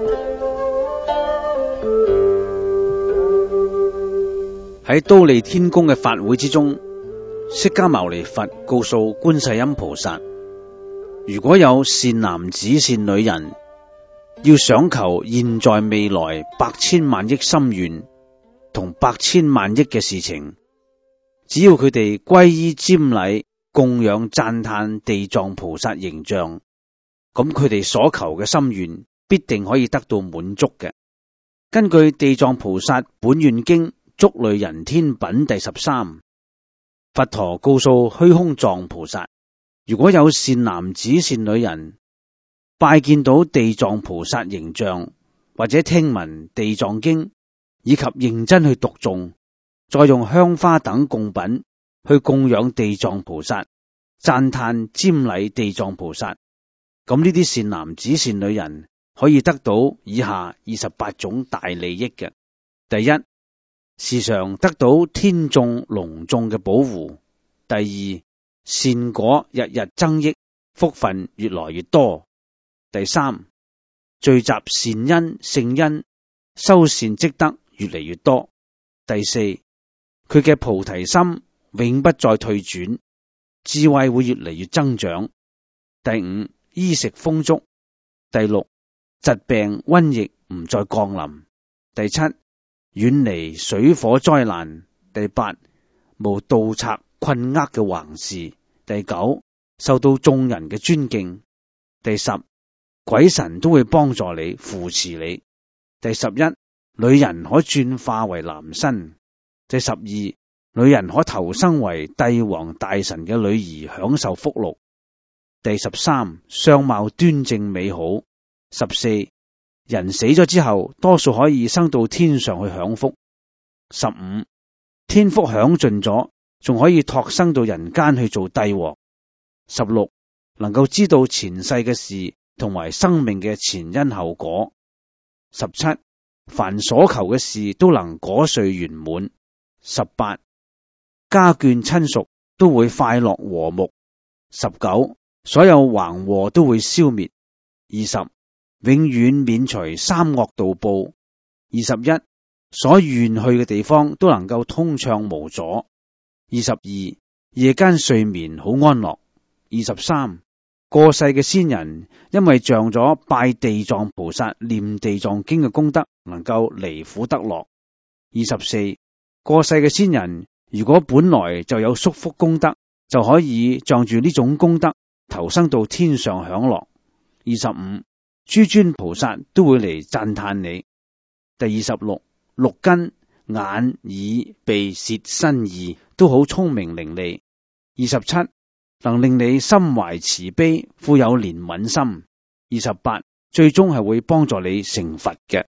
喺忉利天宮嘅法會之中，釋迦牟尼佛告訴觀世音菩薩，如果有善男子善女人要想求現在未來百千萬億心願同百千萬億嘅事情，只要佢哋皈依瞻禮供養讚歎地藏菩薩形象，咁佢哋所求嘅心願必定可以得到滿足嘅。根據地藏菩薩本願經囑類人天品第13，佛陀告訴虛空藏菩薩，如果有善男子善女人拜見到地藏菩薩形象，或者聽聞地藏經，以及認真去讀誦，再用香花等供品去供養地藏菩薩，讚歎瞻禮地藏菩薩，咁呢啲善男子善女人可以得到以下28種大利益嘅。第一，時常得到天眾龍眾嘅保護；第二，善果日日增益，福分越來越多；第三，聚集善因聖因，修善積德越嚟越多；第四，佢嘅菩提心永不再退轉，智慧會越嚟越增長；第五，衣食豐足；第六，疾病瘟疫唔再降臨；第七，遠離水火災難；第八，無盜賊困厄嘅橫事；第九，受到眾人嘅尊敬；第十，鬼神都會幫助你扶持你；第11，女人可轉化為男身；第12，女人可投生為帝王大臣嘅女兒享受福祿；第13，相貌端正美好； 14，人死咗之後多數可以升到天上去享福； 15，天福享盡咗，仲可以託生到人間去做帝王； 16，能夠知道前世嘅事同埋生命嘅前因後果； 17，凡所求嘅事都能果遂圓滿； 18，家眷親屬都會快樂和睦； 19，所有橫禍都會消滅； 20，永遠免除三惡道報； 21，所願去嘅地方都能夠通暢無阻； 22，夜間睡眠好安樂； 23，過世嘅先人因為仗咗拜地藏菩薩念地藏經嘅功德，能夠離苦得樂； 24，過世嘅先人如果本來就有宿福功德，就可以仗住呢種功德投生到天上享樂； 25，諸尊菩薩都會嚟讚歎你；第26，六根眼耳鼻舌身意都好聰明伶俐； 27，能令你心懷慈悲，富有憐憫心； 28，最終係會幫助你成佛嘅。